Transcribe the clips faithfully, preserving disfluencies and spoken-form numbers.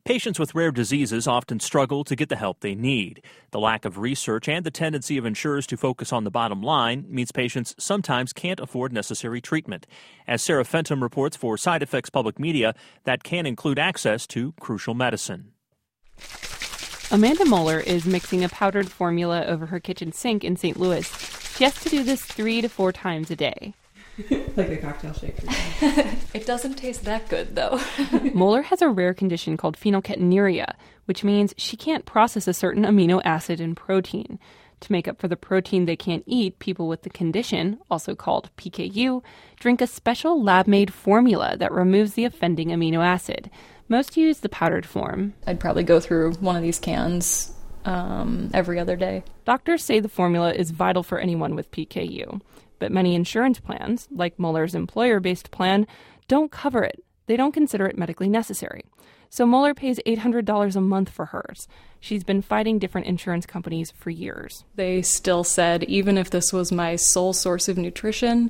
Patients with rare diseases often struggle to get the help they need. The lack of research and the tendency of insurers to focus on the bottom line means patients sometimes can't afford necessary treatment. As Sarah Fenton reports for Side Effects Public Media, that can include access to crucial medicine. Amanda Moeller is mixing a powdered formula over her kitchen sink in Saint Louis. She has to do this three to four times a day. Like a cocktail shaker. It doesn't taste that good, though. Moeller has a rare condition called phenylketonuria, which means she can't process a certain amino acid in protein. To make up for the protein they can't eat, people with the condition, also called P K U, drink a special lab-made formula that removes the offending amino acid. Most use the powdered form. I'd probably go through one of these cans um, every other day. Doctors say the formula is vital for anyone with P K U. But many insurance plans, like Moeller's employer-based plan, don't cover it. They don't consider it medically necessary. So Moeller pays eight hundred dollars a month for hers. She's been fighting different insurance companies for years. They still said even if this was my sole source of nutrition,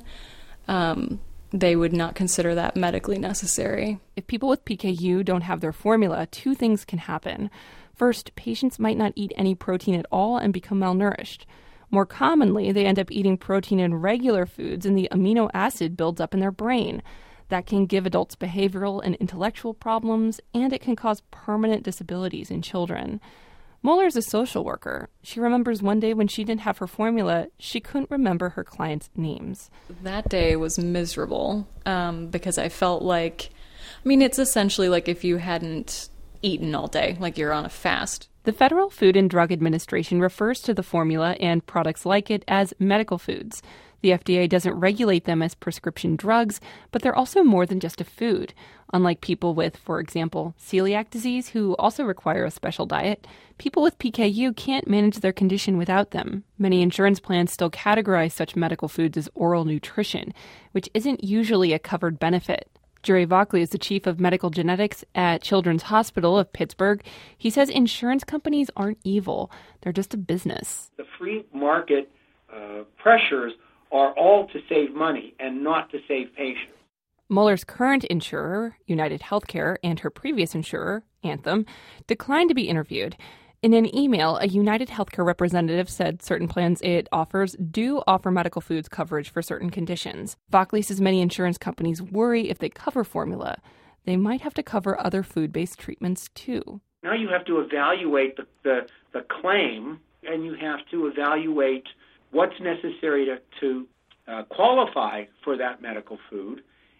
um, they would not consider that medically necessary. If people with P K U don't have their formula, two things can happen. First, patients might not eat any protein at all and become malnourished. More commonly, they end up eating protein in regular foods and the amino acid builds up in their brain. That can give adults behavioral and intellectual problems, and it can cause permanent disabilities in children. Moeller is a social worker. She remembers one day when she didn't have her formula, she couldn't remember her clients' names. That day was miserable um, because I felt like, I mean, it's essentially like if you hadn't eaten all day, like you're on a fast. The Federal Food and Drug Administration refers to the formula and products like it as medical foods. The F D A doesn't regulate them as prescription drugs, but they're also more than just a food. Unlike people with, for example, celiac disease, who also require a special diet, people with P K U can't manage their condition without them. Many insurance plans still categorize such medical foods as oral nutrition, whiwhich isn't usually a covered benefit. Jerry Vockley is the chief of medical genetics at Children's Hospital of Pittsburgh. He says insurance companies aren't evil. They're just a business. The free market uh, pressures are all to save money and not to save patients. Moeller's current insurer, United Healthcare, and her previous insurer, Anthem, declined to be interviewed. In an email, a United Healthcare representative said certain plans it offers do offer medical foods coverage for certain conditions. Vockley says many insurance companies worry if they cover formula, they might have to cover other food-based treatments too. Now you have to evaluate the, the, the claim, and you have to evaluate what's necessary to, to uh, qualify for that medical food.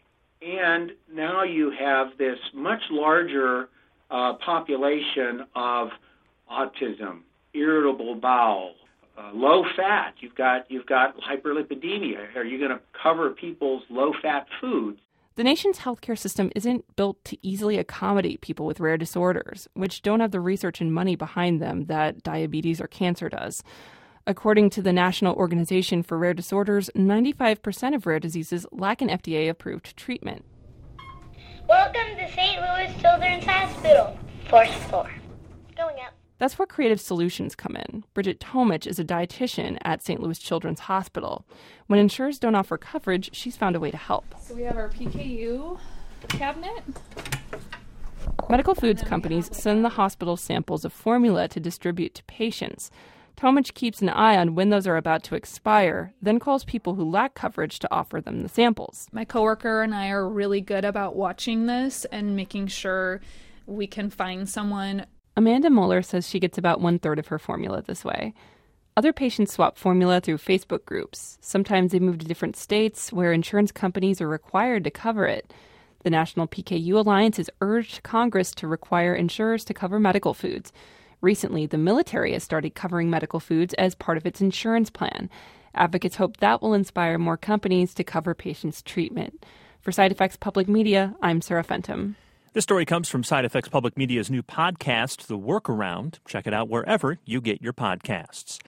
And now you have this much larger uh, population of autism, irritable bowel, uh, low fat. You've got you've got hyperlipidemia. Are you going to cover people's low-fat foods? The nation's healthcare system isn't built to easily accommodate people with rare disorders, which don't have the research and money behind them that diabetes or cancer does. According to the National Organization for Rare Disorders, ninety-five percent of rare diseases lack an F D A-approved treatment. Welcome to Saint Louis Children's Hospital. Fourth floor. Going up. That's where creative solutions come in. Bridget Tomich is a dietitian at Saint Louis Children's Hospital. When insurers don't offer coverage, she's found a way to help. So we have our P K U cabinet. Medical foods companies send the hospital samples of formula to distribute to patients. Tomich keeps an eye on when those are about to expire, then calls people who lack coverage to offer them the samples. My coworker and I are really good about watching this and making sure we can find someone. Amanda Moeller says she gets about one-third of her formula this way. Other patients swap formula through Facebook groups. Sometimes they move to different states where insurance companies are required to cover it. The National P K U Alliance has urged Congress to require insurers to cover medical foods. Recently, the military has started covering medical foods as part of its insurance plan. Advocates hope that will inspire more companies to cover patients' treatment. For Side Effects Public Media, I'm Sarah Fenton. This story comes from Side Effects Public Media's new podcast, The Workaround. Check it out wherever you get your podcasts.